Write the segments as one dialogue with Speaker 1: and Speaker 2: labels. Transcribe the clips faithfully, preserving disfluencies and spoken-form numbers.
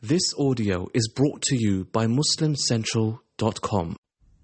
Speaker 1: This audio is brought to you by muslim central dot com.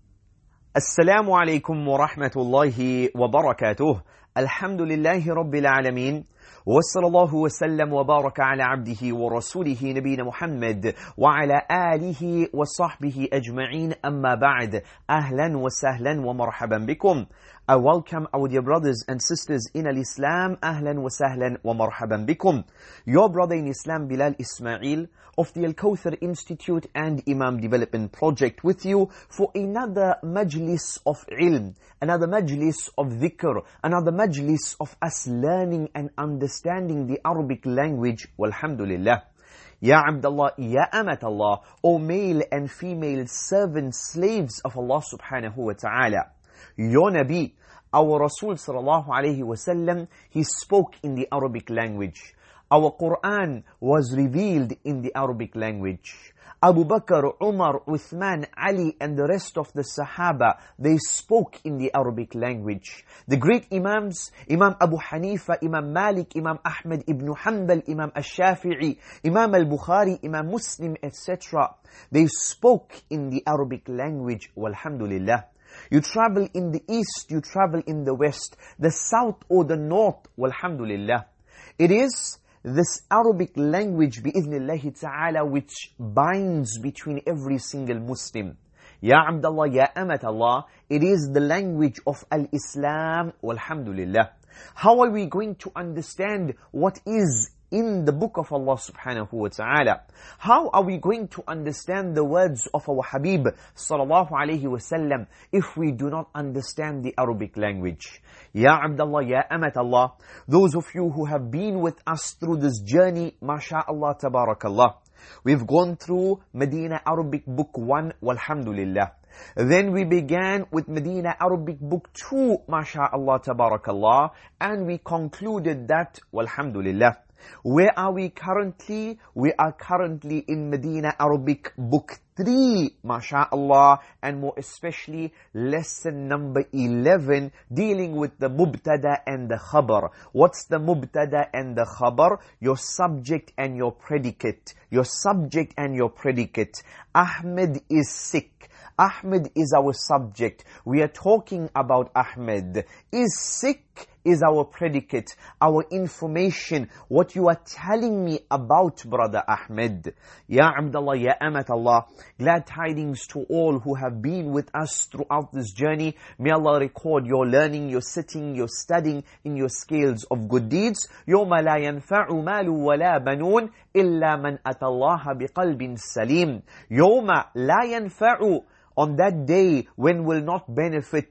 Speaker 2: Assalamu alaikum wa rahmatullahi wa barakatuh. Alhamdulillahi rabbil alameen. Wa sallallahu wa sallam wa baraka ala abdihi wa rasulihi nabina Muhammad wa ala alihi wa sahbihi ajma'een, amma ba'd. Ahlan wa sahlan wa marhaban bikum. I welcome our dear brothers and sisters in al-Islam. Ahlan wa sahlan wa marhaban bikum. Your brother in Islam, Bilal Ismail, of the Al-Kawthar Institute and Imam Development Project, with you for another majlis of ilm, another majlis of dhikr, another majlis of us learning and understanding the Arabic language. Walhamdulillah. Ya Abdullah, Ya Amatallah, O male and female servants, slaves of Allah subhanahu wa ta'ala. Your Nabi, our Rasul sallallahu alayhi wa sallam, he spoke in the Arabic language. Our Quran was revealed in the Arabic language. Abu Bakr, Umar, Uthman, Ali and the rest of the Sahaba, they spoke in the Arabic language. The great Imams, Imam Abu Hanifa, Imam Malik, Imam Ahmad ibn Hanbal, Imam Ash-Shafi'i, Imam Al-Bukhari, Imam Muslim, et cetera, they spoke in the Arabic language. Walhamdulillah. You travel in the east, you travel in the west, the south or the north. Walhamdulillah. It is this Arabic language, bi'idhnillahi ta'ala, which binds between every single Muslim. Ya Abdullah, Ya Amatallah, it is the language of Al-Islam. Walhamdulillah. How are we going to understand what is in the book of Allah subhanahu wa ta'ala? How are we going to understand the words of our Habib sallallahu alayhi wa sallam if we do not understand the Arabic language? Ya Abdullah, Ya Amatallah, those of you who have been with us through this journey, masha'Allah, tabarakallah, we've gone through Medina Arabic book one, walhamdulillah. Then we began with Medina Arabic book two, masha'Allah, tabarakallah, and we concluded that, walhamdulillah. Where are we currently? We are currently in Medina Arabic book three, masha'Allah, and more especially lesson number eleven, dealing with the mubtada and the khabar. What's the mubtada and the khabar? Your subject and your predicate. Your subject and your predicate. Ahmed is sick. Ahmed is our subject. We are talking about Ahmed. Is sick is our predicate, our information, what you are telling me about brother Ahmed. Ya Abdullah, Ya Amatallah, glad tidings to all who have been with us throughout this journey. May Allah record your learning, your sitting, your studying in your scales of good deeds. يَوْمَ لَا يَنْفَعُ مَالُ وَلَا بَنُونَ إِلَّا مَنْ أَتَى اللَّهَ بِقَلْبٍ سَلِيمٍ. يَوْمَ لَا يَنْفَعُ, on that day when will not benefit.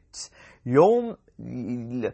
Speaker 2: يوم يوم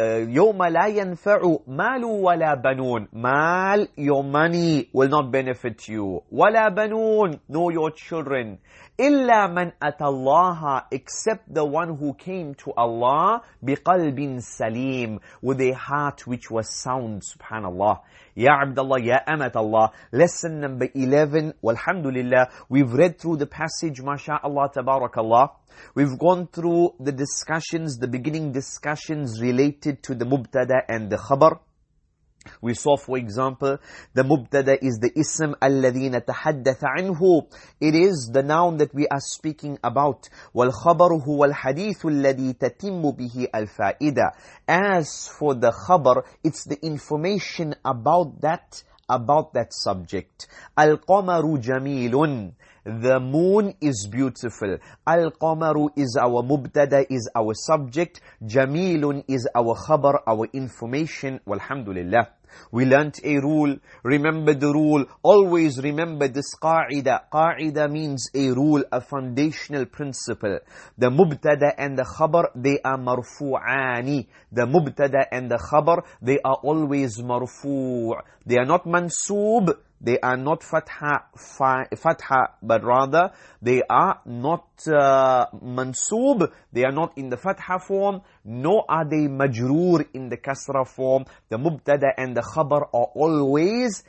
Speaker 2: لا ينفع مال ولا بنون. Mal, your money, will not benefit you. ولا بنون, nor your children. إلا من أتى الله, except the one who came to Allah بقلب سليم, with a heart which was sound. Subhanallah. Ya Abdullah, Ya Amatallah, lesson number eleven, walhamdulillah. We've read through the passage, masha'Allah, tabarakallah. We've gone through the discussions, the beginning discussions related to the mubtada and the khabar. We saw, for example, the mubtada is the ism alladhi natahaddatha anhu. It is the noun that we are speaking about. Wal khabaru huwa al hadithu alladhi tatimmu bihi al fa'ida. As for the khabar, it's the information about that, about that subject. Al qamaru jamilun. The moon is beautiful. Al-Qamaru is our mubtada, is our subject. Jamilun is our khabar, our information. Walhamdulillah. We learnt a rule. Remember the rule. Always remember this qa'ida. Qa'ida means a rule, a foundational principle. The mubtada and the khabar, they are marfu'ani. The mubtada and the khabar, they are always marfu'. They are not mansoob. They are not fatha, fatha, but rather they are not uh, mansoob. They are not in the fatha form, nor are they majroor in the kasra form. The mubtada and the khabar are always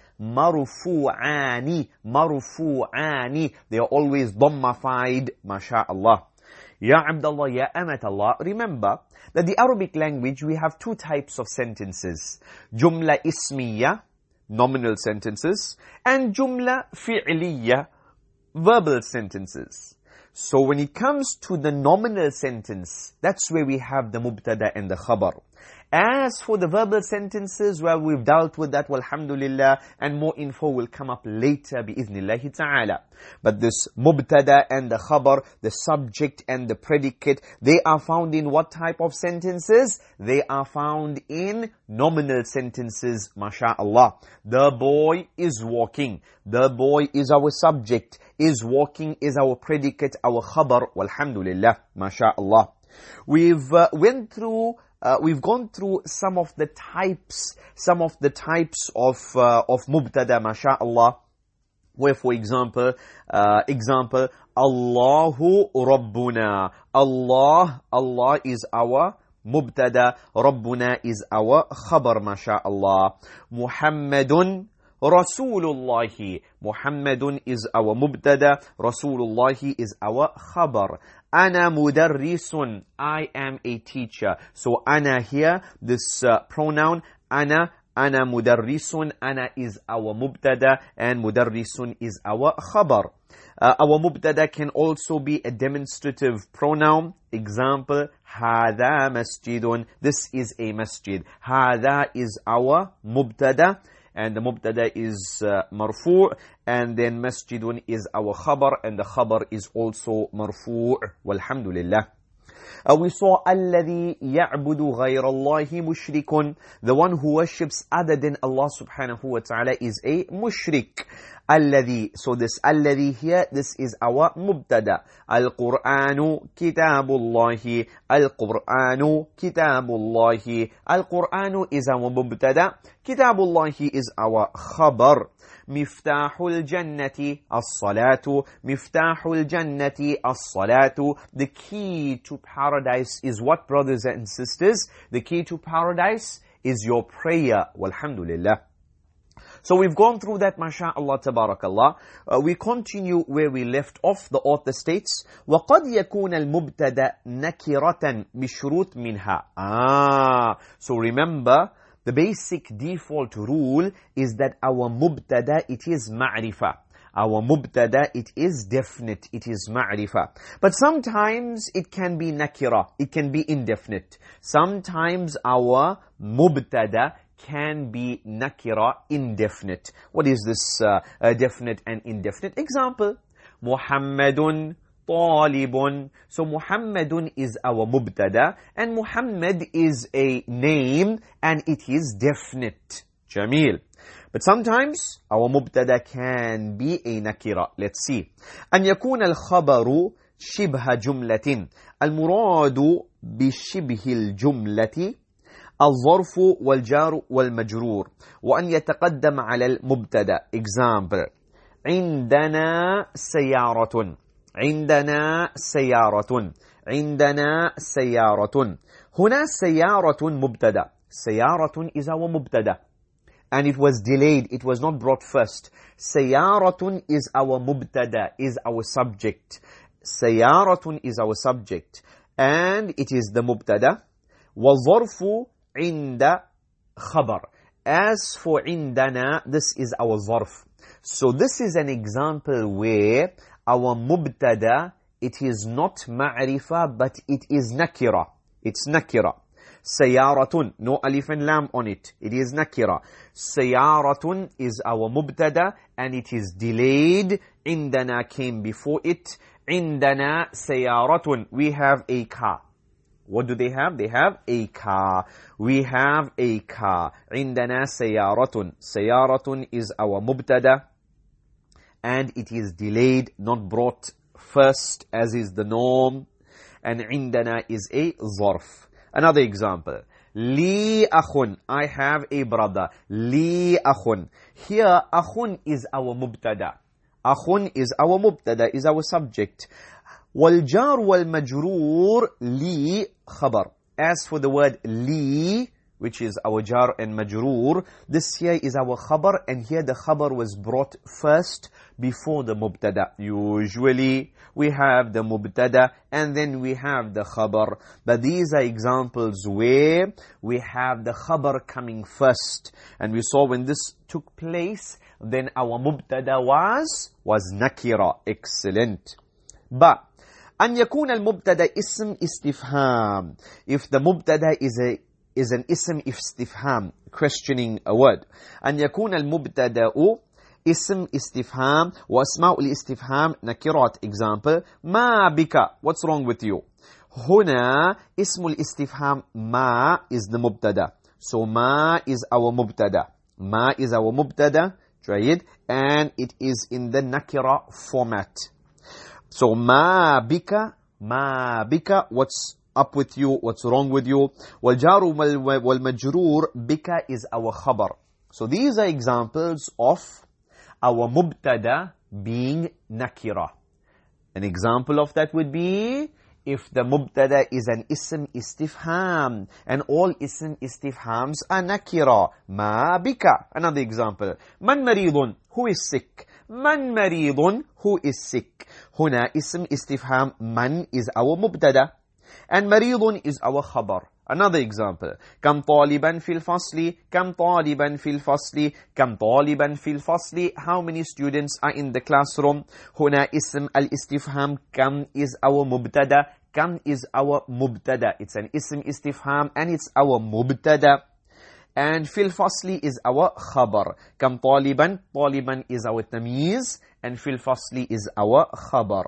Speaker 2: marfu'ani, marfu'ani. They are always dhammafied, masha'Allah. Ya Abdullah, Ya Amatallah, remember that the Arabic language, we have two types of sentences. Jumla ismiya, nominal sentences, and jumla fi'liya, verbal sentences. So when it comes to the nominal sentence, that's where we have the mubtada and the khabar. As for the verbal sentences, well, we've dealt with that, walhamdulillah, and more info will come up later, bi'idhnillahi ta'ala. But this mubtada and the khabar, the subject and the predicate, they are found in what type of sentences? They are found in nominal sentences, masha'Allah. The boy is walking. The boy is our subject. Is walking is our predicate, our khabar, walhamdulillah, masha'Allah. We've uh, went through Uh, we've gone through some of the types, some of the types of uh, of mubtada, masha'Allah. Where, for example, uh, example, Allahu Rabbuna. Allah, Allah is our mubtada. Rabbuna is our khabar, masha'Allah. Muhammadun Rasulullahi. Muhammadun is our mubtada. Rasulullahi is our khabar. Ana mudarrisun. I am a teacher. So ana here, this uh, pronoun, ana, ana mudarrisun. Ana is our mubtada and mudarrisun is our khabar. Uh, our mubtada can also be a demonstrative pronoun. Example, hadha masjidun. This is a masjid. Hadha is our mubtada. And the mubtada is uh, marfu', and then masjidun is our khabar, and the khabar is also marfu', walhamdulillah. Uh, we saw alladhi ya'budu ghayra Allahi mushrikun. The one who worships other than Allah subhanahu wa ta'ala is a mushrik. Alladhi, so this alladhi here, this is our mubtada. Al-Qur'anu kitabullahi. Al-Qur'anu kitabullahi. Al-Qur'anu is our mubtada. Kitabullahi is our khabar. Miftahul jannati as-salatu. Miftahul jannati as-salatu. The key to paradise is what, brothers and sisters? The key to paradise is your prayer. Walhamdulillah. So we've gone through that, masha'Allah, tabarakallah. Uh, we continue where we left off. The author states, وَقَدْ يَكُونَ الْمُبْتَدَ نَكِرَةً بِشُرُوطٍ مِنْهَا. Ah, so remember, the basic default rule is that our mubtada, it is ma'rifah. Our mubtada, it is definite, it is ma'rifah. But sometimes it can be nakira, it can be indefinite. Sometimes our mubtada can be nakira, indefinite. What is this uh, uh, definite and indefinite? Example, Muhammadun talibun. So Muhammadun is our mubtada, and Muhammad is a name, and it is definite. Jameel. But sometimes our mubtada can be a nakira. Let's see. أن يكون الخبر شبه جملة. المراد بشبه الجملة الظرف والجار والمجرور، وأن يتقدم على المبتدا. Example, عندنا سيارة. عندنا سيارة. عندنا سيارة. هنا سيارة مبتدا. سيارة is our مبتدا, and it was delayed, it was not brought first. سيارة is our mubtada, is our subject. سيارة is our subject, and it is the mubtada. وظرف عند خبر. As for عندنا, this is our ظرف. So this is an example where our mubtada, it is not ma'rifah, but it is nakira. It's nakira. سيارة, no alif and lam on it. It is nakira. سيارة is our mubtada, and it is delayed. عندنا came before it. عندنا سيارة. We have a car. What do they have? They have a car. We have a car. عندنا سيارة. سيارة is our mubtada, and it is delayed, not brought first, as is the norm. And عندنا is a ظرف. Another example. لي أخ. I have a brother. لي أخ. Here, أخ is our mubtada. أخ is our mubtada, is our subject. والجار والمجرور لي خبر. As for the word لي, which is our jar and majroor. This here is our khabar, and here the khabar was brought first before the mubtada. Usually we have the mubtada and then we have the khabar. But these are examples where we have the khabar coming first. And we saw when this took place, then our mubtada was, was nakira. Excellent. But أن يكون المبتدا اسم استفهام. If the mubtada is a is an ism istifham, questioning a word. أن يكون المبتدا اسم استفهام واسماء الاستفهام نكرات. Example: ما بك, what's wrong with you? هنا اسم الاستفهام ما is the mubtada. So ما is our mubtada. ما is our mubtada. جيد. And it is in the nakira format. So ما بك, ما بك, what's up with you, what's wrong with you? والجار والمجرور بك is our khabar. So these are examples of our mubtada being nakira. An example of that would be if the mubtada is an ism istifham, and all ism istifhams are nakira. Ma bika. Another example. Man maridun, who is sick? Man maridun, who is sick? Huna ism istifham, man is our mubtada, and maridun is our khabar. Another example. Kam taliban fil fasli, kam taliban fil fasli, kam taliban fil fasli. How many students are in the classroom? Huna ism al-istifham, kam is our mubtada. Kam is our mubtada. It's an ism istifham and it's our mubtada. And fil fasli is our khabar. Kam taliban, taliban is our tamyiz, and fil fasli is our khabar.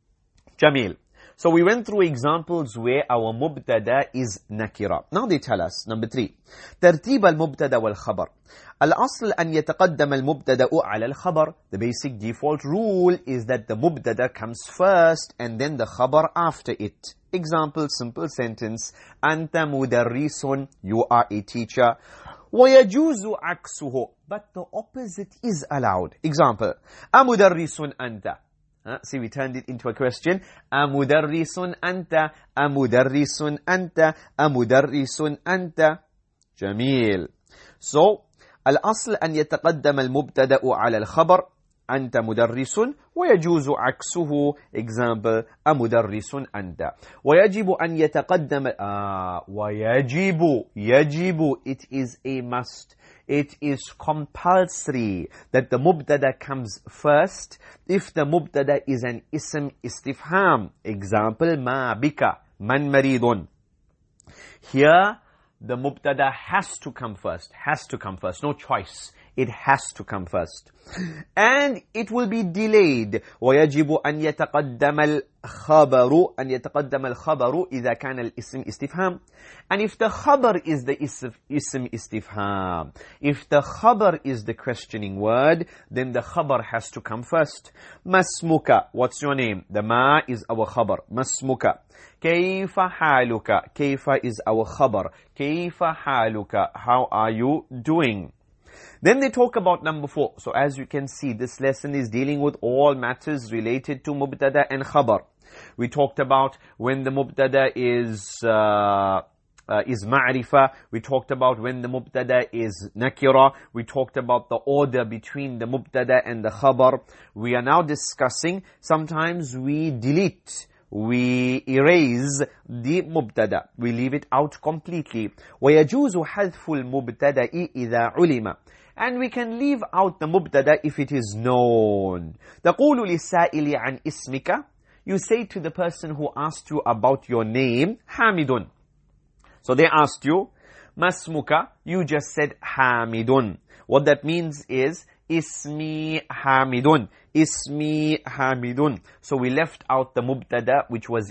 Speaker 2: Jamil. So we went through examples where our mubtada is nakira. Now they tell us, number three, ترتيب المبتدا والخبر. الأصل أن يتقدم المبتدا على الخبر. The basic default rule is that the mubtada comes first and then the khabar after it. Example, simple sentence. أنت مدرس, you are a teacher. ويجوز عكسه, but the opposite is allowed. Example, أمدرس أنت. Uh, see, we turned it into a question. أمدرس أنت, أمدرس أنت, أمدرس أنت. جميل. So, الأصل أن يتقدم المبتدأ على الخبر. أنت مدرس ويجوز عكسه. Example, أمدرس أنت. ويجب أن يتقدم آه, ويجب يجب it is a must. It is compulsory that the mubtada comes first if the mubtada is an ism istifham. Example, ma bika, man maridun. Here, the mubtada has to come first. Has to come first. No choice. It has to come first. And it will be delayed. ويجب أن يتقدم الخبر أن يتقدم الخبر إذا كان الاسم استفهام. And if the khabar is the ism, ism istifham, if the khabar is the questioning word, then the khabar has to come first. Masmuka, what's your name? The ma is our khabar. Masmuka. Kayfa haluka. Kayfa is our khabar. Kayfa haluka. How are you doing? Then they talk about number four. So as you can see, this lesson is dealing with all matters related to mubtada and khabar. We talked about when the mubtada is uh, uh, is ma'rifa. We talked about when the mubtada is nakira. We talked about the order between the mubtada and the khabar. We are now discussing, sometimes we delete, we erase the mubtada. We leave it out completely. وَيَجُوزُ حَذْفُ الْمُبْتَدَإِ إِذَا عُلِمَ. And we can leave out the mubtada if it is known. تَقُولُ لِلسَّائِلِ عَنْ إِسْمِكَ. You say to the person who asked you about your name, Hamidun. So they asked you, Masmuka. You just said Hamidun. What that means is, Ismi Hamidun. Ismi Hamidun. So we left out the mubtada, which was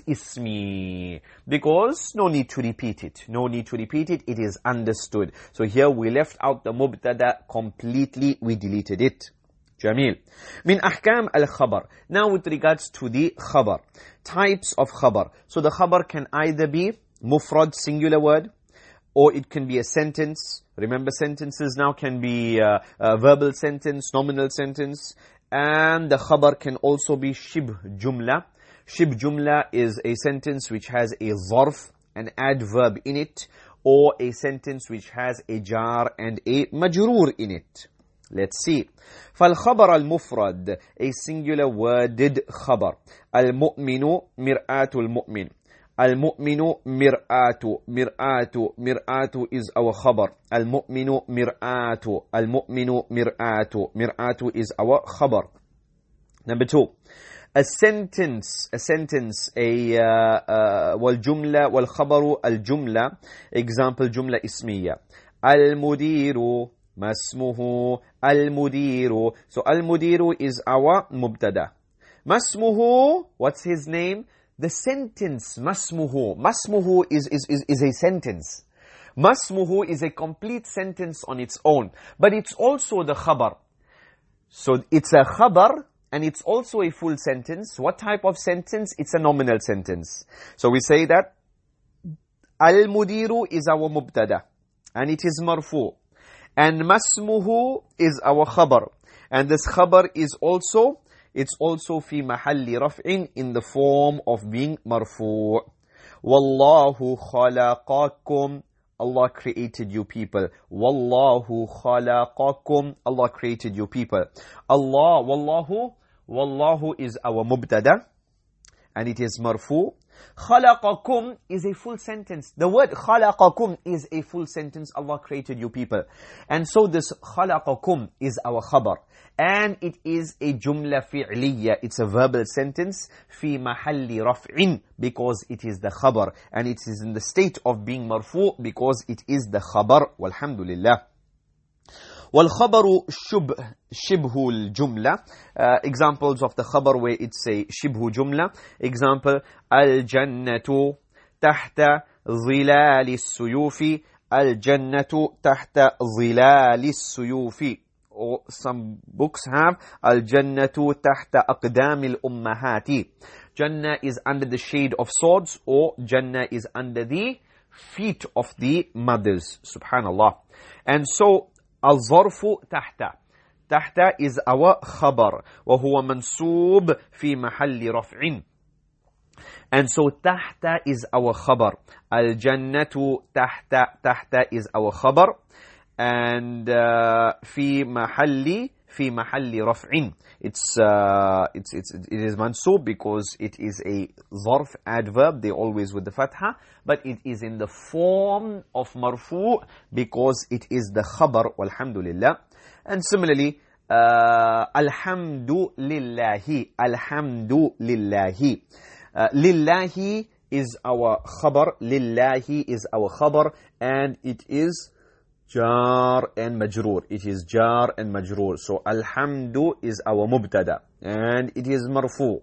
Speaker 2: Ismi. Because no need to repeat it. No need to repeat it. It is understood. So here we left out the mubtada completely. We deleted it. Jamil. Min ahkam al-khabar. Now with regards to the khabar. Types of khabar. So the khabar can either be mufrad, singular word, or it can be a sentence. Remember, sentences now can be uh, a verbal sentence, nominal sentence. And the khabar can also be shib jumla. Shib jumla is a sentence which has a zarf, an adverb in it, or a sentence which has a jar and a majroor in it. Let's see. فالخبر المفرد, a singular worded خبر. المؤمن مرآة المؤمن. المؤمن مرآة. مرآة. مرآة is our خبر. المؤمن مرآة. المؤمن مرآة. مرآة is our خبر. Number two. A sentence, a sentence, a uh, uh, والجملة والخبر الجملة. Example جملة اسمية. المدير ما اسمه. المدير. So المدير is our مبتدا. ما اسمه, what's his name? The sentence ما اسمه. ما اسمه is, is, is, is a sentence. ما اسمه is a complete sentence on its own. But it's also the khabar. So it's a khabar and it's also a full sentence. What type of sentence? It's a nominal sentence. So we say that Al-Mudiru is our mubtada and it is marfu. And masmuhu is our khabar. And this khabar is also, it's also fi mahalli raf'in, in the form of being marfu. Wallahu khalaqakum. Allah created you people. Wallahu khalaqakum. Allah created you people. Allah, wallahu, wallahu is our mubtada and it is marfu. Khalaqakum is a full sentence. The word khalaqakum is a full sentence. Allah created you people. And so this khalaqakum is our khabar. And it is a jumla fi'liya. It's a verbal sentence. Fi mahalli raf'in. Because it is the khabar. And it is in the state of being marfu because it is the khabar. Walhamdulillah. والخبر شبه شبه الجملة. uh, Examples of the khabar where it's a شبه جملة. Example, الجنة تحت ظلال السيوف. الجنة تحت ظلال السيوف. Or some books have الجنة تحت أقدام الأمهات. Jannah is under the shade of swords, or Jannah is under the feet of the mothers. Subhanallah. And so الظرف تحت. تحت is our خبر وهو منصوب في محل رفع. And so تحت is our خبر. الجنة تحت. تحت is our خبر. And uh, في محل في محل رفع. It's uh, it's it's it is mansub because it is a zarf adverb. They always with the fatha, but it is in the form of marfu because it is the khabar. Walhamdulillah. And similarly, uh, alhamdulillahi. Alhamdulillahi. Uh, lillahi is our khabar. Lillahi is our khabar, and it is jar and majroor. It is jar and majroor. So alhamdu is our mubtada and it is marfu.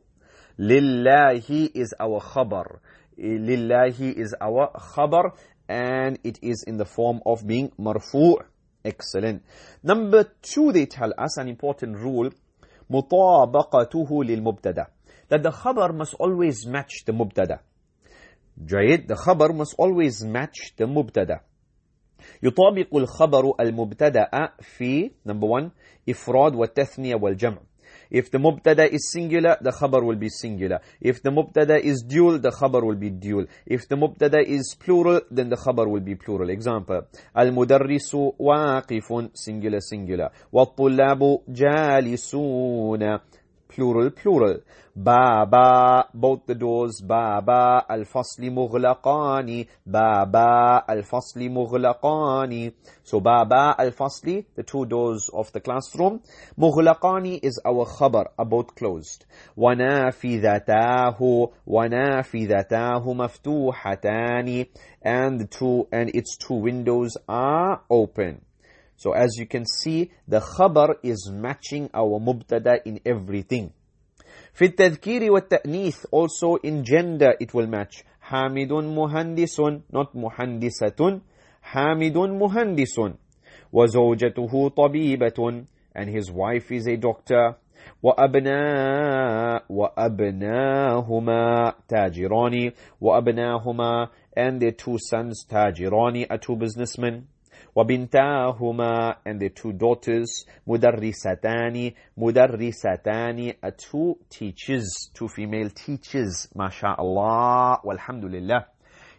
Speaker 2: Lillahi is our khabar. Lillahi is our khabar and it is in the form of being marfu. Excellent. Number two, they tell us an important rule. mutabaqatuhu lil mubtada. That the khabar must always match the mubtada. Jayid, the khabar must always match the mubtada. يطابق الخبر المبتدأ في number one إفراد والتثنية والجمع. If the mubtada is singular, the khabar will be singular. If the mubtada is dual, the khabar will be dual. If the mubtada is plural, then the khabar will be plural. Example, المدرس واقف, singular, singular. والطلاب جالسون, plural, plural. بابا, both the doors. بابا الفصل مغلقان. بابا الفصل مغلقان. So بابا الفصل, the two doors of the classroom. مغلقان is our khabar, are both closed. ونافذتاه. ونافذتاه مفتوحتان. And the two and its two windows are open. So as you can see, the khabar is matching our mubtada in everything. في التذكير والتأنيث, also in gender it will match. حامد مهندس, not مهندسة. حامد مهندس. وزوجته طبيبة, and his wife is a doctor. وأبناء وأبناهما تاجران. وأبناهما, and their two sons تاجران, are two businessmen. وبنتاهما, and their two daughters. مدرستان. مدرستان, are two teachers, two female teachers. MashaAllah. Walhamdulillah.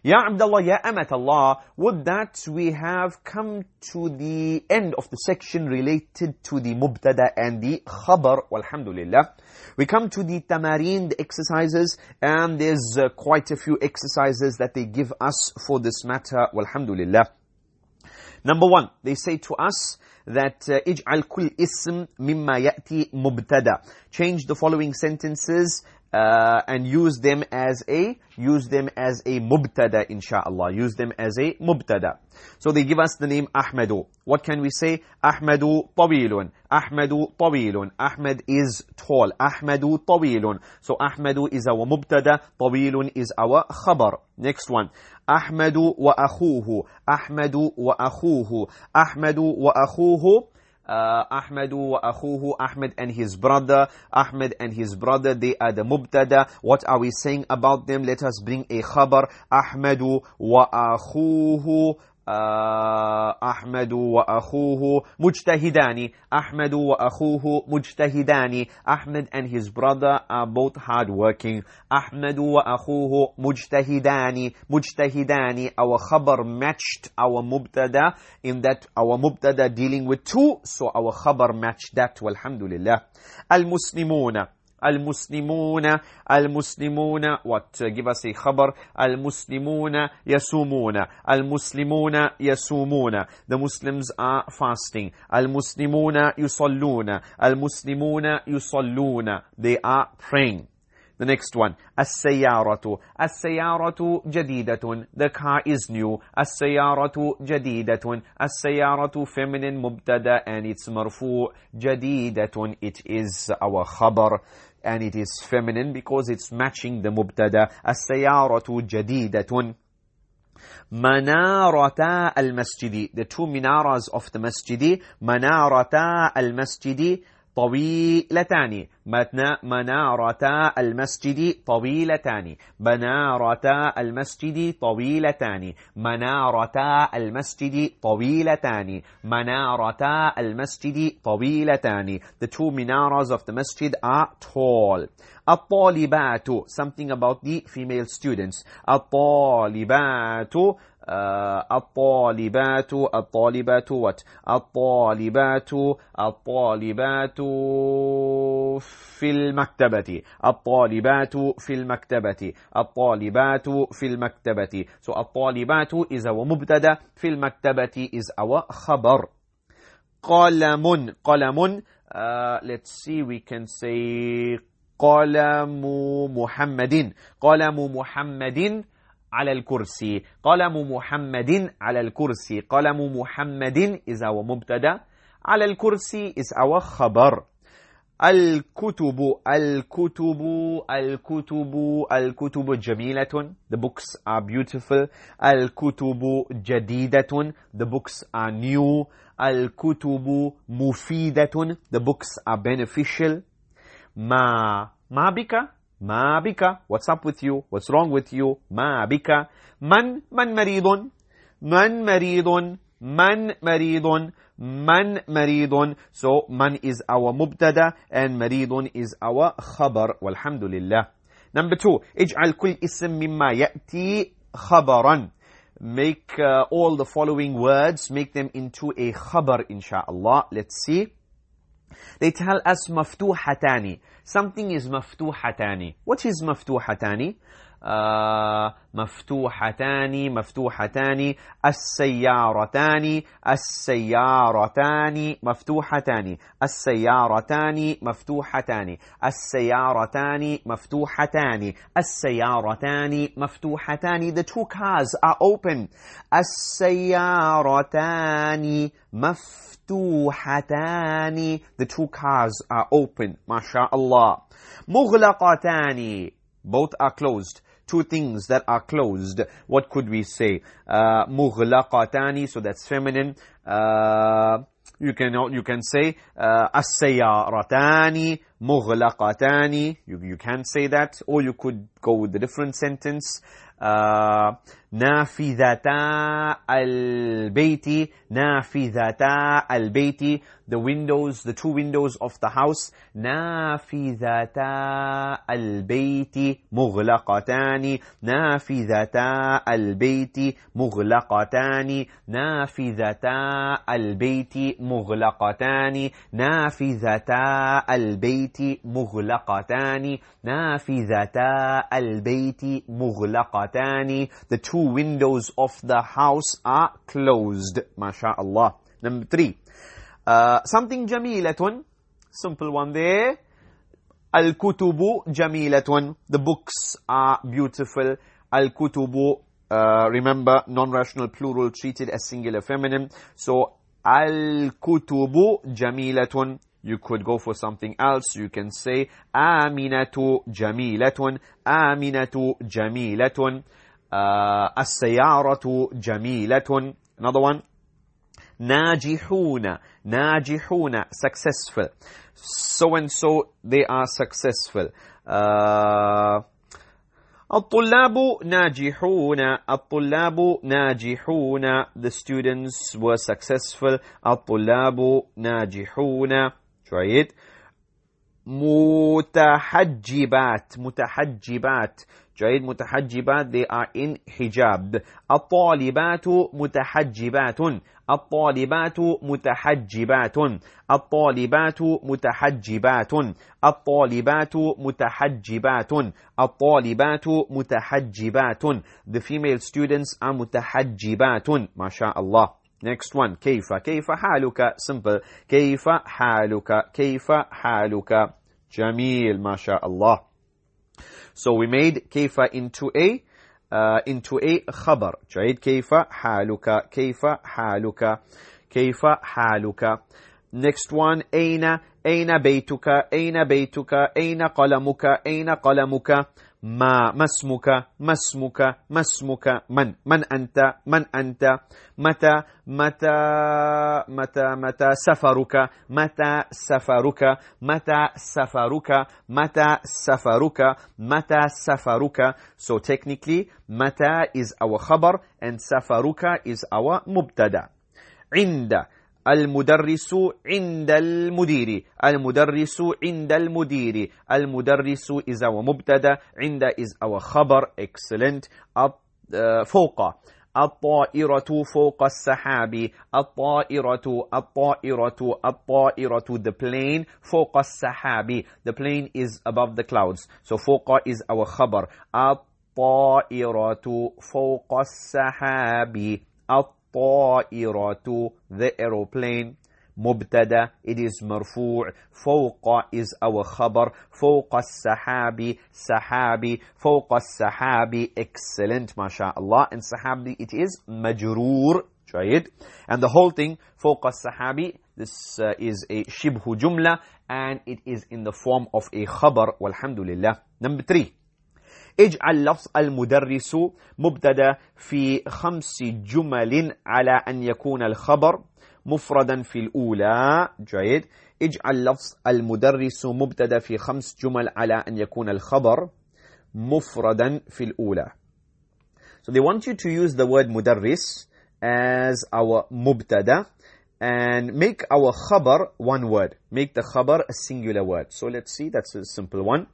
Speaker 2: Ya Abdullah, Ya Amat Allah. With that, we have come to the end of the section related to the mubtada and the khabar. Walhamdulillah. We come to the tamareen, the exercises, and there's uh, quite a few exercises that they give us for this matter. Walhamdulillah. Number one, they say to us that اجعل كل اسم مما يأتي مبتدا. Change the following sentences uh, and use them as a use them as a mubtada, inshallah. Use them as a mubtada. So they give us the name Ahmadu. What can we say? Ahmadu tawilun. Ahmadu tawilun. Ahmad is tall. Ahmadu tawilun. So Ahmadu is our mubtada. Tawilun is our khabar. Next one. Ahmadu wa akhuhu. Ahmadu wa akhuhu. Ahmadu wa akhuhu. Uh, Ahmadu wa akhuhu. Ahmed and his brother. Ahmed and his brother, they are the mubtada. What are we saying about them? Let us bring a khabar. Ahmadu wa akhuhu. Uh, Ahmadu wa akhuhu mujtahidani. Ahmadu wa akhuhu mujtahidani. Ahmed and his brother are both hardworking. Ahmadu wa akhuhu mujtahidani. Mujtahidani. Our khabar matched our mubtada in that our mubtada dealing with two, so our khabar matched that. Walhamdulillah. Al-Muslimuna. Al-Muslimuna, Al-Muslimuna, what? Uh, give us a khabar. Al-Muslimuna yasumuna. Al-Muslimuna yasumuna. The Muslims are fasting. Al-Muslimuna yusalluna. Al-Muslimuna yusalluna. They are praying. The next one, As-Sayyaratu. As-Sayyaratu jadidatun. The car is new. As-Sayyaratu jadidatun. As-Sayyaratu feminine mubtada and it's marfu. Jadidatun, it is our khabar. And it is feminine because it's matching the mubtada. As-Sayyaratu jadidatun. Manarata al-Masjidi. The two minaras of the masjidi. Manarata al-Masjidi طويلتان. منارتا المسجد طويلتان. منارتا المسجد طويلتان. منارتا المسجد طويلتان. منارتا المسجد طويلتان. The two minaras of the masjid are tall. الطالبات. Something about the female students. الطالبات. Uh, الطالبات الطالبات what? الطالبات الطالبات في المكتبة. الطالبات في المكتبة. الطالبات في المكتبة. So الطالبات is our مبتدا. في المكتبة is our خبر. قلم قلم. Uh, let's see, we can say قلم محمد. قلم محمد على الكرسي. قلم محمد على الكرسي. قلم محمد is our مبتدا. على الكرسي is our خبر. الكتب الكتب الكتب الكتب جميلة. The books are beautiful. الكتب جديدة. The books are new. الكتب مفيدة. The books are beneficial. ما ما بك ما بك. What's up with you? What's wrong with you? ما بك. من من مريض. من مريض. من مريض. من مريض. So man is our mubtada and مريض is our خبر. والحمد لله. Number two. اجعل كل اسم مما يأتي خبرا. Make uh, all the following words, make them into a khabar, inshallah. Let's see. They tell us maftuhatani. Something is maftuhatani. What is maftuhatani? Uh, maftuhatani, maftuhatani. As-sayyaratani, as-sayyaratani, maftuhatani. As-sayyaratani, maftuhatani. As-sayyaratani, maftuhatani. As-sayyaratani, maftuhatani. The two cars are open. As-sayyaratani, maftuhatani. The two cars are open. MashaAllah. Mughlaqatani. Both are closed. Two things that are closed. What could we say? Uh, Mughlaqatani, so that's feminine. Uh, you can you can say uh, السيارتان مغلقتان. You, you can say that, or you could go with a different sentence. Uh, نافذتا البيت نافذتا البيت. The windows, the two windows of the house. نافذتا البيت مغلقتان نافذتا البيت مغلقتان نافذتا البيت مغلقتان نافذتا البيت مغلقتان نافذتا البيت مغلقتان. The two windows of the house are closed. MashaAllah. Number three. Uh, something jamilatun. Simple one there. Al-kutubu jamilatun. The books are beautiful. Al-kutubu, uh, remember, non-rational plural treated as singular feminine. So, al-kutubu jamilatun. You could go for something else. You can say Aminatu jamilatun. Aminatu jamilatun. Uh, As-sayaratu jamilatun. Another one. Najihuna. Najihuna. Successful. So and so, they are successful. Uh, الطلاب ناجحون. الطلاب ناجحون. The students were successful. الطلاب ناجحون. Try it. متحجبات. متحجبات. جيد. متحجبات. They are in hijab. الطالبات متحجبات. الطالبات متحجبات. الطالبات متحجبات. الطالبات متحجبات. الطالبات متحجبات. The female students are متحجبات. ما شاء الله. Next one. كيف. كيف حالك. Simple. كيف حالك. كيف حالك. جميل. ما شاء الله. So we made كيف into a uh, into a خبر. جيد. كيف حالك. كيف حالك. كيف حالك. Next one. أين. أين بيتك. أين بيتك. أين قلمك. أين قلمك. ما. ما اسمك. ما اسمك. ما اسمك. من. من أنت. من أنت. متى. متى. متى. متى سفرك. متى سفرك. متى سفرك. متى سفرك. متى سفرك. So technically, متى is our خبر and سفرك is our مبتدا. عند. المدرس عند المدير. المدرس عند المدير. المدرس is our مبتدا. عند is our خبر. Excellent. فوق. الطائرة فوق السحاب. الطائرة. الطائرة. الطائرة. The plane فوق السحاب. The plane is above the clouds. So فوق is our خبر. الطائرة فوق السحاب. الطائرة. The aeroplane. مبتدا. It is مرفوع. فوق is our خبر. فوق السحاب. سحابي. فوق السحاب. Excellent. ما شاء الله. And سحابي, it is مجرور. جيد. And the whole thing فوق السحاب, this uh, is a شبه جملة and it is in the form of a خبر. والحمد لله. Number three. اجعل لفظ المدرس مبتدا في خمس جمل على أن يكون الخبر مفردا في الأولى. جيد. اجعل لفظ المدرس مبتدا في خمس جمل على أن يكون الخبر مفردا في الأولى. So they want you to use the word مدرس as our مبتدا and make our خبر one word. Make the خبر a singular word. So let's see, that's a simple one.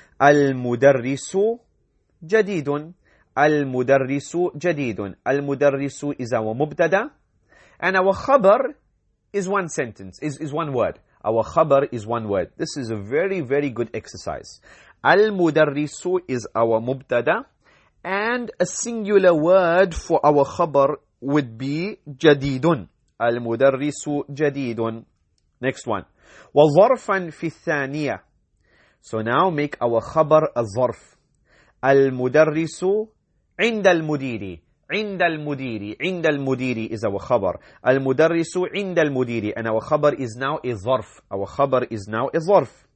Speaker 2: المدرس جديد. المدرس جديد. المدرس is our مبتدا and our خبر is one sentence, is, is one word. Our خبر is one word. This is a very, very good exercise. المدرس is our مبتدا and a singular word for our خبر would be جديد. المدرس جديد. Next one. وظرفا في الثانية. So now make our خبر a ظرف. المدرس عند المدير. عند المدير. عند المدير is our خبر. المدرس عند المدير. And our خبر is now a ظرف. Our خبر is now a ظرف.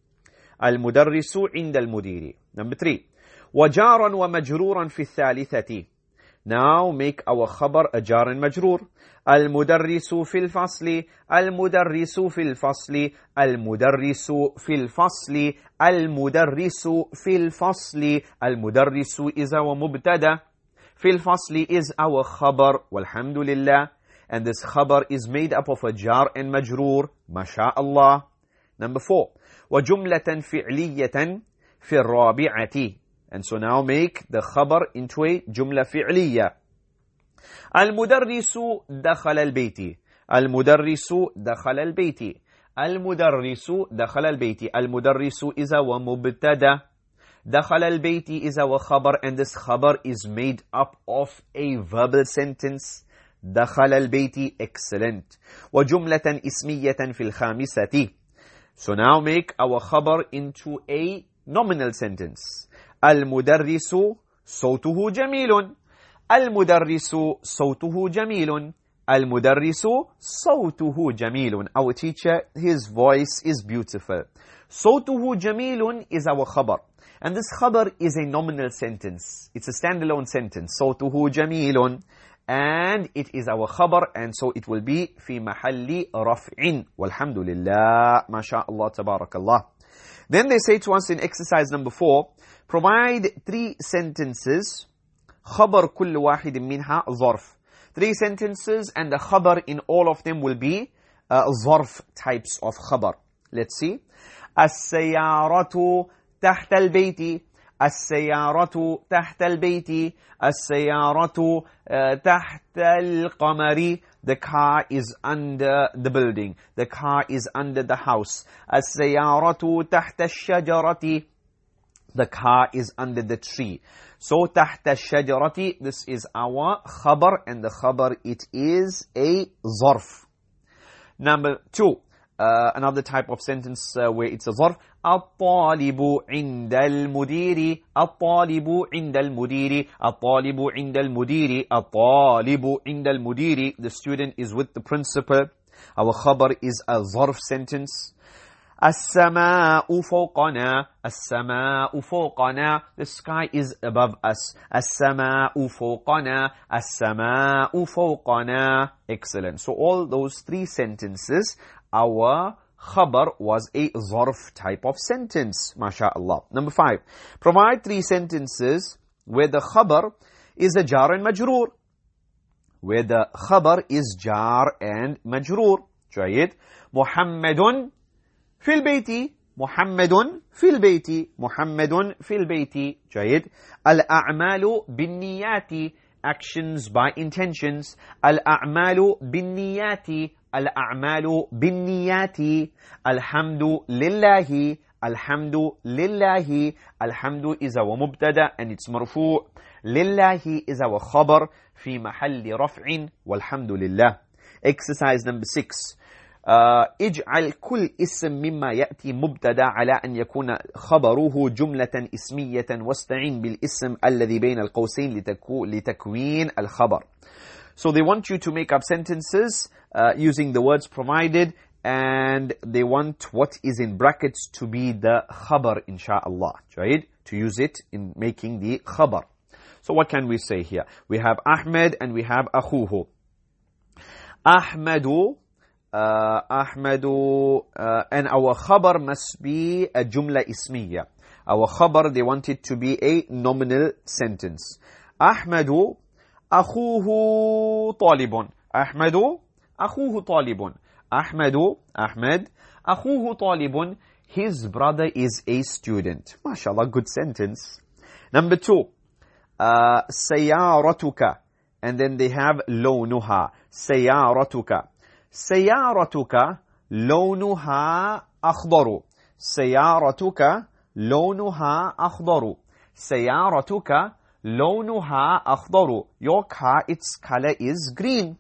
Speaker 2: المدرس عند المدير. Number three. وجارا ومجرورا في الثالثة. Now make our khabar a jar and majroor. Al-mudarrisu fil fasli, al-mudarrisu fil fasli, al-mudarrisu fil fasli, al-mudarrisu fil fasli. Al-mudarrisu is our mubtada. Fil fasli is our khabar. Walhamdulillah. And this khabar is made up of a jar and majroor. MashaAllah. Number four. وَجُمْلَةً فِعْلِيَّةً فِي الرَّابِعَةِ. And so now make the khabar into a jumla fi'liya. Al-mudarrisu dakhala al-bayti. Al-mudarrisu dakhala al-bayti. Al-mudarrisu dakhala al-bayti. Al-mudarrisu is our mubtada. Dakhala al-bayti is our khabar, and this khabar is made up of a verbal sentence. Dakhala al-bayti, excellent. وَجُمْلَةً إِسْمِيَّةً فِي الْخَامِسَةِ. So now make our khabar into a nominal sentence. Al-mudarrisu sawtuhu jamilun. Al-mudarrisu sawtuhu jamilun. Al-mudarrisu sawtuhu jamilun. Our teacher, his voice is beautiful. Sawtuhu jamilun is our khabar. And this khabar is a nominal sentence. It's a standalone sentence. Sawtuhu jamilun. And it is our khabar, and so it will be fi mahalli raf'in. Walhamdulillah, masha'Allah, tabarakallah. Then they say to us in exercise number four, provide three sentences. Khabar kull wahid minha zarf. Three sentences, and the khabar in all of them will be uh, zarf types of khabar. Let's see. As-sayyaratu tahta al-bayti. السيارة تحت البيت. السيارة تحت القمر. The car is under the building. The car is under the house. السيارة تحت الشجرة. The car is under the tree. So تحت الشجرة, this is our khabar, and the khabar, it is a zarf. Number two. Uh, another type of sentence uh, where it's a zarf. الطالب عند المدير. الطالب عند المدير. الطالب عند المدير. الطالب عند المدير. The student is with the principal. Our khabar is a zarf sentence. السماء فوقنا. السماء فوقنا. The sky is above us. السماء فوقنا. السماء فوقنا. Excellent. So all those three sentences, our khabar was a zarf type of sentence. MashaAllah. Number five. Provide three sentences where the khabar is a jar and majroor. Where the khabar is jar and majroor. Jayid. Muhammadun fil bayti. Muhammadun fil bayti. Muhammadun fil bayti. Jayid. Al-a'malu bin niyati. Actions by intentions. Al-a'malu bin niyati. Al-a'malu bin niyati. Alhamdu lillahi. Alhamdu lillahi. Alhamdu is our mubtada and it's marfu'. Lillahi is our khabar. Fi mahalli raf'in. Walhamdulillah. Exercise number six. اجعل كل اسم مما يأتي مبتدا على أن يكون خبره جملة اسمية واستعين بالاسم الذي بين القوسين لتكوين الخبر. So they want you to make up sentences uh, using the words provided, and they want what is in brackets to be the khabar, insha'Allah. Right? To use it in making the khabar. So what can we say here? We have Ahmed and we have Akhuhu. Ahmadu. Uh, Ahmadu, uh, and our khabar must be a jumla ismiya. Our khabar, they want it to be a nominal sentence. Ahmadu, akhuhu talibun. Ahmadu, akhuhu talibun. Ahmadu, Ahmed, akhuhu talibun. His brother is a student. MashaAllah, good sentence. Number two, uh, sayaratuka. And then they have lawnuha. Sayaratuka. سيارتك لونها أخضر. سيارتك لونها أخضر. سيارتك لونها أخضر. Your car, its color is green.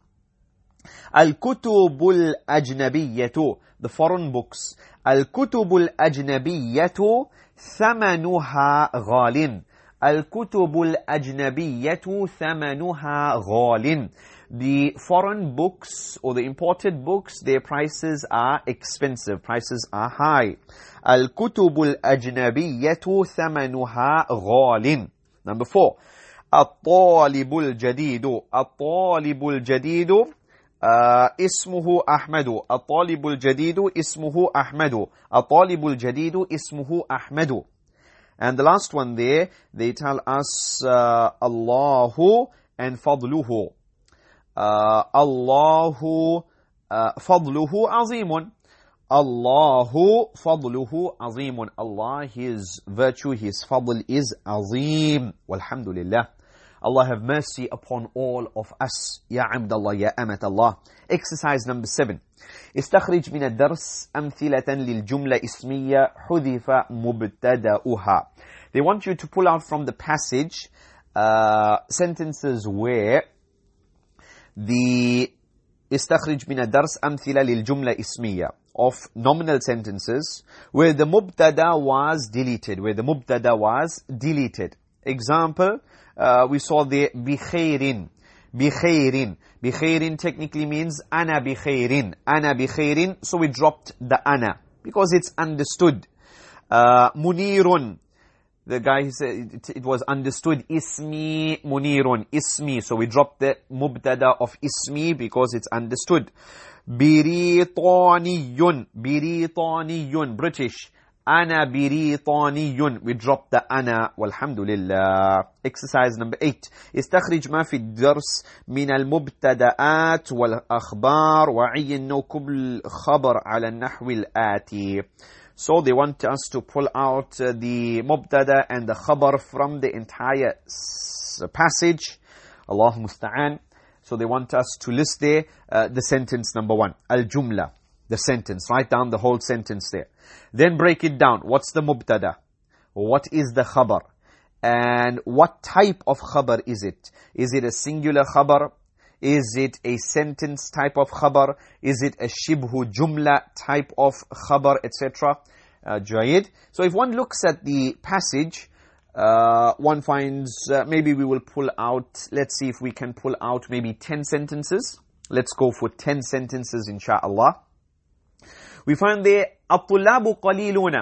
Speaker 2: الكتب الأجنبية. The foreign books. الكتب الأجنبية ثمنها غال. الكتب الأجنبية ثمنها غال. The foreign books or the imported books, their prices are expensive. Prices are high. الكتب الأجنبية ثمنها غال. Number four. الطالب الجديد الطالب الجديد uh, اسمه أحمد الطالب الجديد اسمه أحمد الطالب الجديد اسمه أحمد. And the last one there, they tell us uh, Allahu and Fadluhu. Uh, Allahu uh, Fadluhu Azimun. Allahu Fadluhu Azimun. Allah, His virtue, His fadl is Azim. Walhamdulillah. Allah have mercy upon all of us. Ya Abdallah, Ya Amat Allah. Exercise number seven. استخرج من الدرس أمثلة للجملة اسمية حذف مبتدأها. They want you to pull out from the passage uh, sentences where the استخرج من الدرس أمثلة للجملة اسمية of nominal sentences where the mubtada was deleted, where the mubtada was deleted. Example, uh, we saw the بخير. بخير. بخير technically means أنا بخير. أنا بخير. So we dropped the أنا because it's understood. Uh, منير. The guy said it, it was understood. Ismi munirun. Ismi. So we dropped the mubtada of ismi because it's understood. Biritaniyun. Biritaniyun. British. Ana biritaniyun. We dropped the ana. Walhamdulillah. Exercise number eight. استخرج ما في الدرس من المبتدآت والأخبار وعين كل خبر على النحو الآتي. So they want us to pull out uh, the mubtada and the khabar from the entire passage. Allahu musta'an. So they want us to list there uh, the sentence number one. Al-jumla. The sentence. Write down the whole sentence there. Then break it down. What's the mubtada? What is the khabar? And what type of khabar is it? Is it a singular khabar? Is it a sentence type of khabar? Is it a shibhu jumla type of khabar, et cetera? Uh, Jayid. So if one looks at the passage, uh, one finds, uh, maybe we will pull out, let's see if we can pull out maybe ten sentences. Let's go for ten sentences, insha'Allah. We find there, الطلاب قليلون.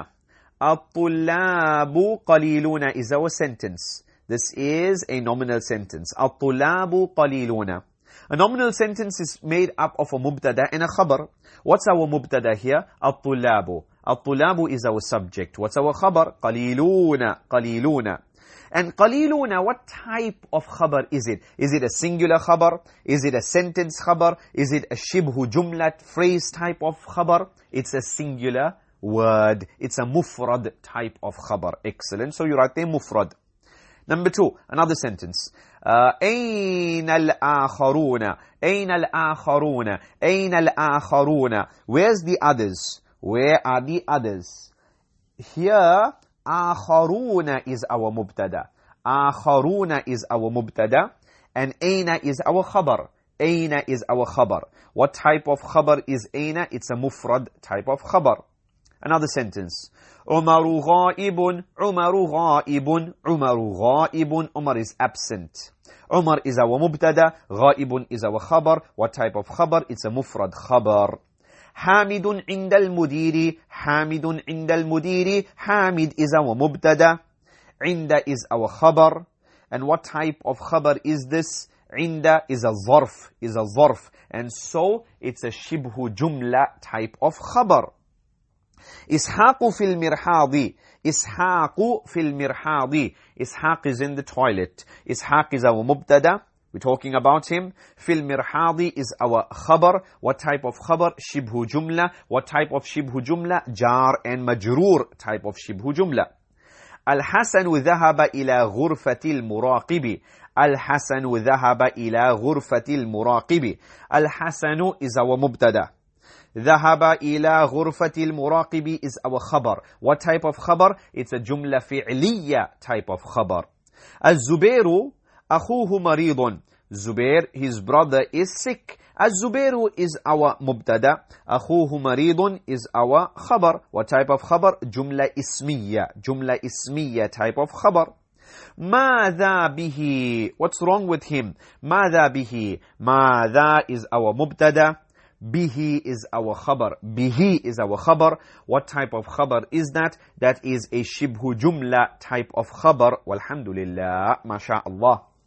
Speaker 2: الطلاب قليلون is our sentence. This is a nominal sentence. الطلاب قليلون. A nominal sentence is made up of a mubtada and a khabar. What's our mubtada here? الطلاب. الطلاب is our subject. What's our khabar? قليلون. قليلون. And قليلون, what type of khabar is it? Is it a singular khabar? Is it a sentence khabar? Is it a shibhu jumlat phrase type of khabar? It's a singular word. It's a mufrad type of khabar. Excellent. So you write there mufrad. Number two, another sentence. أين الآخرون? أين الآخرون? أين الآخرون? Where's the others? Where are the others? Here, آخرون is our mubtada. آخرون is our mubtada. And أين is our khabar. أين is our khabar. What type of khabar is أين? It's a mufrad type of khabar. Another sentence. عمر غائب. عمر غائب. عمر غائب. Umar is absent. Umar is our mubtada. غائب is our khabar. What type of khabar? It's a mufrad khabar. حامد عند المدير. حامد عند المدير. حامد is our mubtada. عند is our khabar. And what type of khabar is this? عند is a zarf. Is a zarf. And so it's a shibhu jumla type of khabar. إسحاق في المرحاض. إسحاق في المرحاض. إسحاق is in the toilet. إسحاق is our mubtada. We're talking about him. في المرحاض is our khabar. What type of khabar? Shibhu jumla. What type of shibhu jumla? Jar and majroor type of shibhu jumla. الحسن ذهب إلى غرفة المراقب. الحسن ذهب إلى غرفة المراقب. الحسن is our mubtada. ذهب إلى غرفة المراقب is our khabar. What type of khabar? It's a jumla fi'liya type of khabar. الزبير أخوه مريض. Zubair, his brother, is sick. الزبير is our mubtada. أخوه مريض is our khabar. What type of khabar? Jumla ismiya. Jumla ismiya type of khabar. ماذا به? What's wrong with him? ماذا به? ماذا is our mubtada. Bihi is our khabar. Bihi is our khabar. What type of khabar is that? That is a shibhu jumla type of khabar. Walhamdulillah. MashaAllah.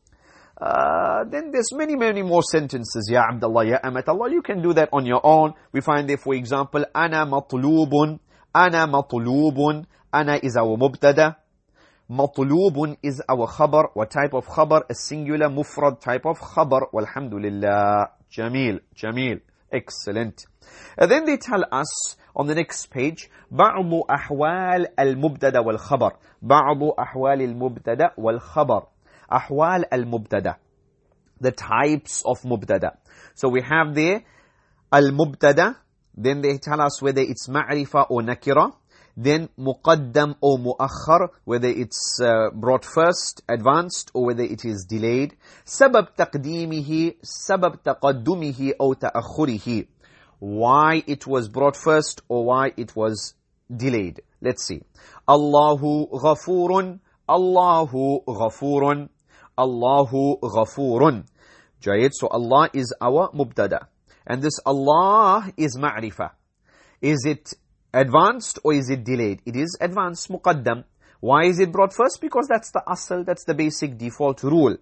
Speaker 2: Uh, then there's many, many more sentences. Ya Abdullah, Ya Amat Allah. You can do that on your own. We find there, for example, Ana matlubun. Ana matlubun. Ana is our mubtada. Matlubun is our khabar. What type of khabar? A singular mufrad type of khabar. Walhamdulillah. Jameel. Jameel. Excellent. And then they tell us on the next page, بعض أحوال المبتدا والخبر. بعض أحوال المبتدا والخبر. أحوال المبتدا. The types of mubtada. So we have there al-mubtada. Then they tell us whether it's ma'rifa or nakira. Then muqaddam or muakhar, whether it's uh, brought first, advanced, or whether it is delayed. Sabab taqdeemihi, sabab taqaddumihi, or ta'akhurihi. Why it was brought first or why it was delayed. Let's see. Allahu ghafurun, Allahu ghafurun, Allahu ghafurun. Jayid. So Allah is our mubtada. And this Allah is ma'rifa. Is it advanced or is it delayed? It is advanced, muqaddam. Why is it brought first? Because that's the asl, that's the basic default rule.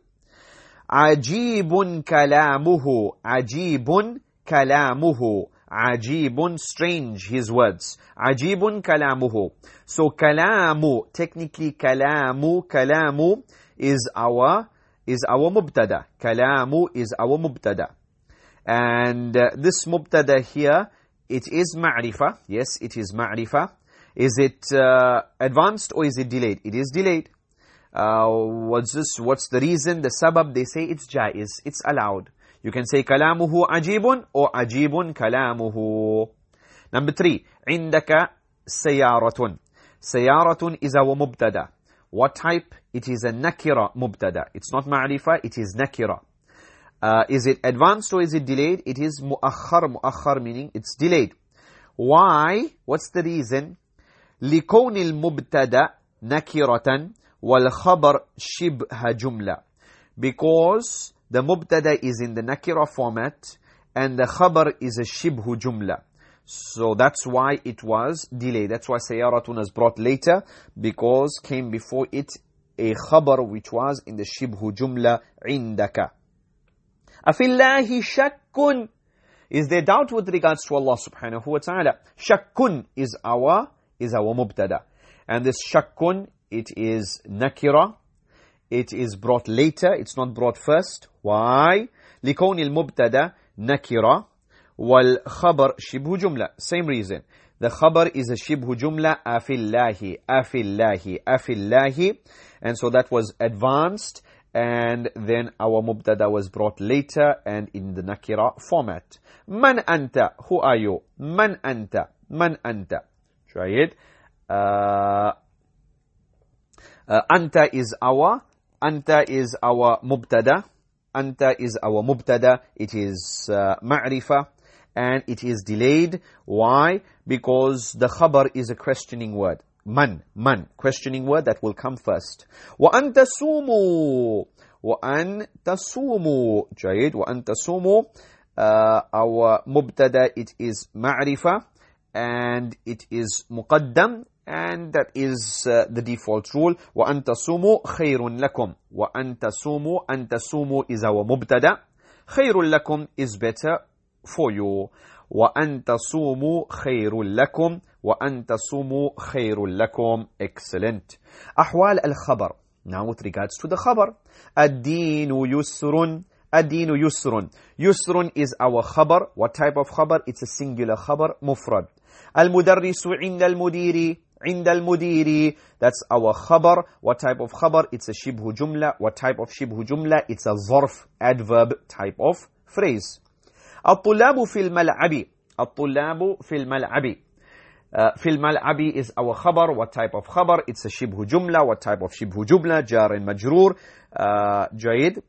Speaker 2: Ajibun kalamuhu, ajibun kalamuhu, ajibun, strange his words. Ajibun kalamuhu. So kalamu, technically kalamu, kalamu is our, is our mubtada. Kalamu is our mubtada. And uh, this mubtada here, it is ma'rifa. Yes, it is ma'rifa. Is it uh, advanced or is it delayed? It is delayed. Uh, what's this? What's the reason? The sabab, they say it's jaiz. It's allowed. You can say kalamuhu ajibun or ajibun kalamuhu. Number three, indaka sayaratun. Sayaratun is our mubtada. What type? It is a nakira mubtada. It's not ma'rifa, it is nakira. Uh, is it advanced or is it delayed? It is muakhar, muakhar meaning it's delayed. Why? What's the reason? لِكَوْنِ الْمُبْتَدَى نَكِرَةً وَالْخَبَرْ شِبْهَ جُمْلَةً. Because the mubtada is in the nakira format and the khabar is a shibhu jumla. So that's why it was delayed. That's why sayaratun is brought later, because came before it a khabar which was in the shibhu jumla indaka. Afillahi shakkun. Is there doubt with regards to Allah subhanahu wa ta'ala? Shakkun is our, is our mubtada. And this shakkun, it is nakira. It is brought later. It's not brought first. Why? لِكَوْنِ الْمُبْتَدَى nakira. وَالْخَبَرْ شِبْهُ جُمْلَةً. Same reason. The khabar is a shibhu jumla. Afillahi, afillahi, afillahi. And so that was advanced. And then our mubtada was brought later and in the nakira format. Man anta, who are you? Man anta, man anta. Shayid. Uh, uh, anta is our, anta is our mubtada. Anta is our mubtada. It is uh, ma'rifa and it is delayed. Why? Because the khabar is a questioning word. Man, man, questioning word that will come first. وَأَن تَصُومُوا وَأَن تَصُومُوا جيد. وَأَن تَصُومُوا uh, our mubtada, it is ma'rifa and it is muqaddam, and that is uh, the default rule. وَأَن تَصُومُوا خَيْرٌ لَكُمْ. وَأَن تَصُومُوا, أَن تَصُومُوا is our mubtada. خَيْرٌ لَكُمْ is better for you. وَأَن تَصُومُوا خَيْرٌ لَكُمْ. وَأَن تَصُومُوا خَيْرٌ لَكُمْ. Excellent. أحوال الخبر. Now with regards to the khabar. الدين يسر. الدين يسر. يسر is our khabar. What type of khabar? It's a singular khabar, mufrad. المدرس عند المدير. عند المدير. That's our khabar. What type of khabar? It's a shibhu jumla. What type of shibhu jumla? It's a zarf, adverb type of phrase. الطلاب في الملعب. الطلاب في الملعب. Uh, في الملعب is our khabar. What type of khabar? It's a shibhu jumla. What type of shibhu jumla? jar and majroor. Uh, جيد.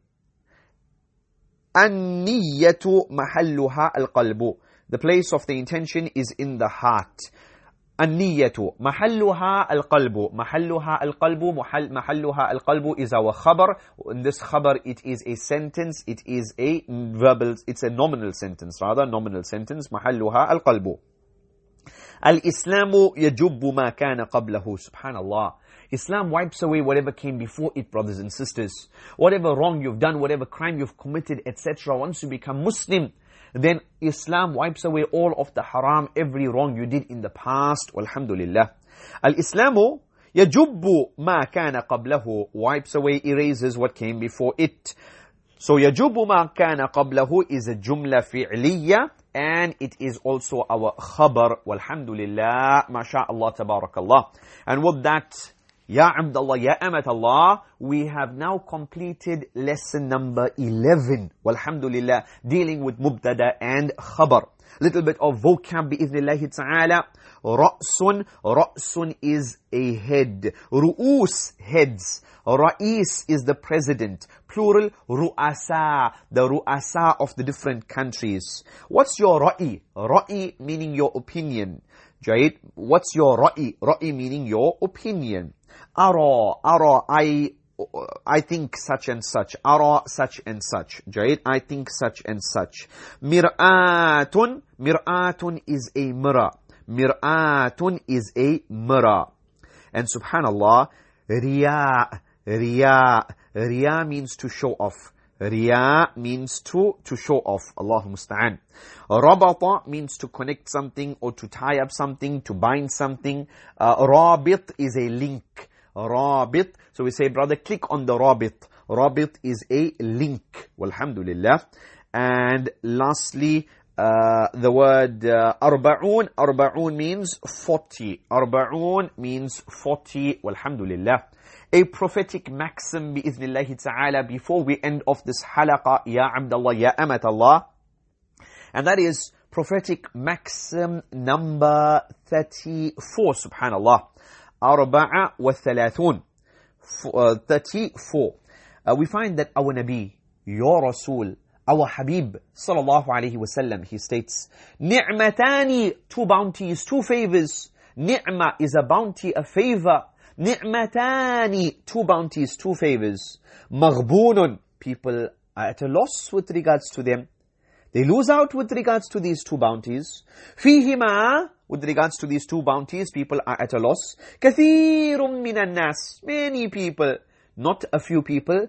Speaker 2: النية محلها القلب. The place of the intention is in the heart. النية محلها القلب. محلها القلب. محل محلها القلب is our khabar. In this khabar, it is a sentence. It is a verbal. It's a nominal sentence, rather nominal sentence. محلها القلب. الإسلام يجب ما كان قبله. Subhanallah. Islam wipes away whatever came before it, brothers and sisters. Whatever wrong you've done, whatever crime you've committed, et cetera. Once you become Muslim, then Islam wipes away all of the haram, every wrong you did in the past. Walhamdulillah. Al-Islamu yajubbu ma kana qablahu, wipes away, erases what came before it. So yajubbu ma kana qablahu is a jumla fi'liya, and it is also our khabar. Walhamdulillah, masha'Allah, tabarakallah. And with that, Ya Abdullah, Ya Amatallah, we have now completed lesson number eleven. Walhamdulillah, dealing with mubtada and khabar. Little bit of vocab bi'idhnillahi ta'ala. Ra'sun, Ra'sun is a head. Ru'us, heads. Ra'is is the president. Plural, Ru'asa, the Ru'asa of the different countries. What's your Ra'i? Ra'i meaning your opinion. Jayid, what's your Ra'i? Ra'i meaning your opinion. Ara, Ara, I, I think such and such. Ara, such and such. Jayid, I think such and such. Mir'atun, Mir'atun is a mirror. Mir'atun is a mirror. And subhanallah, Riya, Riya, Riya means to show off. Riya means to, to show off. Allahu musta'an. Rabata means to connect something or to tie up something, to bind something. Uh, Rabit is a link. Rabit. So we say, brother, click on the Rabit. Rabit is a link. Walhamdulillah. And lastly, uh, the word uh, Arba'un. Arba'un means forty. Arba'un means forty. Walhamdulillah. A prophetic maxim bi'idhnillahi ta'ala before we end off this halaqa, Ya Abdullah, Ya Amatallah. And that is prophetic maxim number thirty-four, subhanallah. Arba'a wa thalathun. thirty-four. Uh, we find that our Nabi, your Rasul, our Habib, sallallahu alayhi wa sallam, he states, Ni'matani, two bounties, two favors. Ni'ma is a bounty, a favor. Ni'matani, two bounties, two favors. Maghbunun, people are at a loss with regards to them. They lose out with regards to these two bounties. Fihima, with regards to these two bounties, people are at a loss. Kathirum minan nas, many people, not a few people.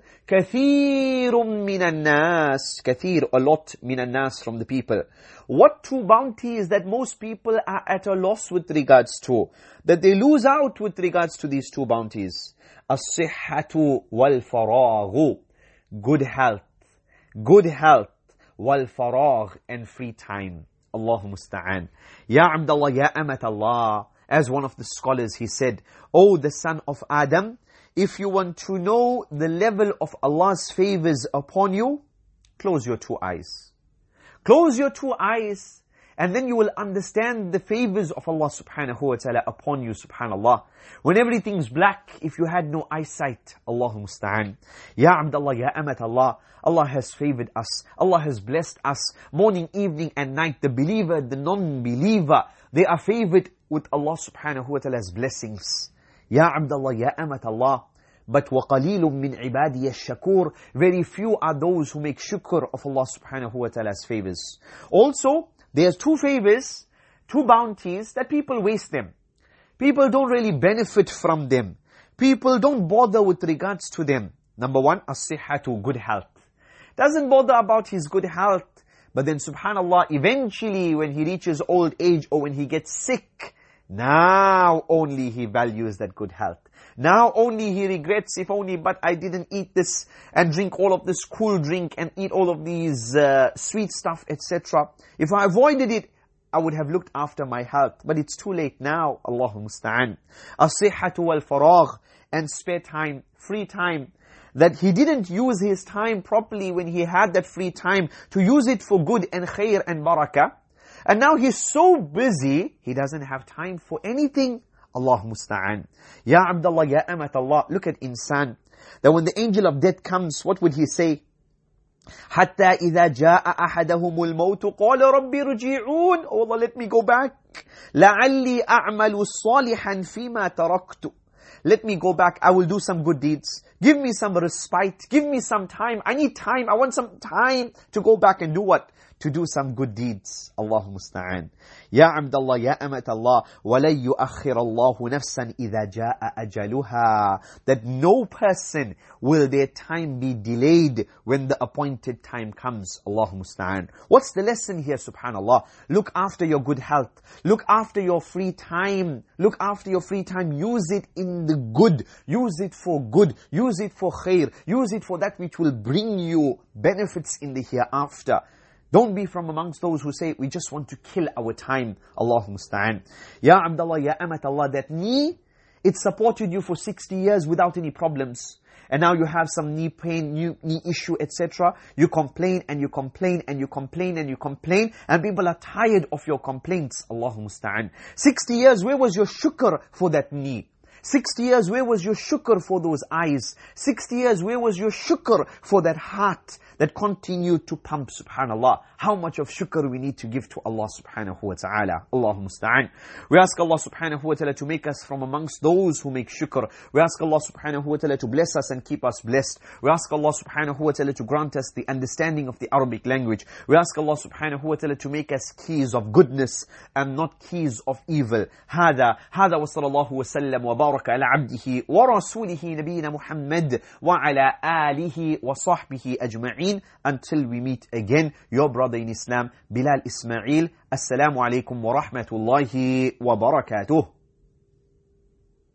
Speaker 2: Kathirum minan nas, kathir, a lot, minan nas, from the people. What two bounties that most people are at a loss with regards to, that they lose out with regards to these two bounties? As-sihhatu wal-faraghu, good health, good health, wal-faragh, and free time. Allahu musta'an. Ya Abdullah, Ya Amatallah, as one of the scholars, he said, O the son of Adam, if you want to know the level of Allah's favors upon you, close your two eyes. Close your two eyes, and then you will understand the favors of Allah subhanahu wa ta'ala upon you, subhanallah. When everything's black, if you had no eyesight, Allahu musta'an. Ya Abdullah, Ya Amatallah, Allah has favored us. Allah has blessed us. Morning, evening and night, the believer, the non-believer, they are favored with Allah subhanahu wa ta'ala's blessings. Ya Abdullah, Ya Amatallah. But وَقَلِيلٌ مِّنْ عِبَادِيَ الشَّكُورِ, very few are those who make shukr of Allah subhanahu wa ta'ala's favors. Also, there's two favors, two bounties that people waste them. People don't really benefit from them. People don't bother with regards to them. Number one, as-sihhatu, good health. Doesn't bother about his good health. But then subhanallah, eventually when he reaches old age or when he gets sick, now only he values that good health. Now only he regrets, if only but I didn't eat this and drink all of this cool drink and eat all of these uh, sweet stuff, et cetera. If I avoided it, I would have looked after my health. But it's too late now. Allahu musta'an. As-sihhatu wal-faragh, and spare time, free time. That he didn't use his time properly when he had that free time to use it for good and khair and barakah. And now he's so busy, he doesn't have time for anything. Allah musta'an. Ya Abdullah, Ya Amatallah, look at insan. That when the angel of death comes, what would he say? حَتَّى إِذَا جَاءَ أَحَدَهُمُ الْمَوْتُ قَالَ رَبِّ رُجِعُونَ. Oh Allah, let me go back. لَعَلِّي أَعْمَلُ صَالِحًا فِيمَا تَرَكْتُ. Let me go back, I will do some good deeds. Give me some respite, give me some time. I need time, I want some time to go back and do what? to do some good deeds. Allahu musta'an. Ya Abdullah, Ya Amat Allah, وَلَن يُؤَخِّرَ اللَّهُ نَفْسًا إِذَا جَاءَ أَجَلُهَا. That no person will their time be delayed when the appointed time comes. Allahu musta'an. What's the lesson here, subhanallah? Look after your good health. Look after your free time. Look after your free time. Use it in the good. Use it for good. Use it for khair. Use it for that which will bring you benefits in the hereafter. Don't be from amongst those who say, we just want to kill our time. Allahu musta'an. Ya Abdullah, Ya Amat Allah, that knee, it supported you for sixty years without any problems. And now you have some knee pain, knee, knee issue, et cetera. You complain and you complain and you complain and you complain. And people are tired of your complaints. Allahu musta'an. sixty years, where was your shukr for that knee? sixty years, where was your shukr for those eyes? sixty years, where was your shukr for that heart that continued to pump, subhanallah? How much of shukr we need to give to Allah subhanahu wa ta'ala. Allahu musta'an. We ask Allah subhanahu wa ta'ala to make us from amongst those who make shukr. We ask Allah subhanahu wa ta'ala to bless us and keep us blessed. We ask Allah subhanahu wa ta'ala to grant us the understanding of the Arabic language. We ask Allah subhanahu wa ta'ala to make us keys of goodness and not keys of evil. هذا هذا وصلى الله وسلم وبارك على عبده ورسوله نبينا محمد وعلى آله وصحبه أجمعين. Until we meet again, your brother in Islam, Bilal Ismail. Assalamu alaikum wa rahmatullahi wa barakatuh.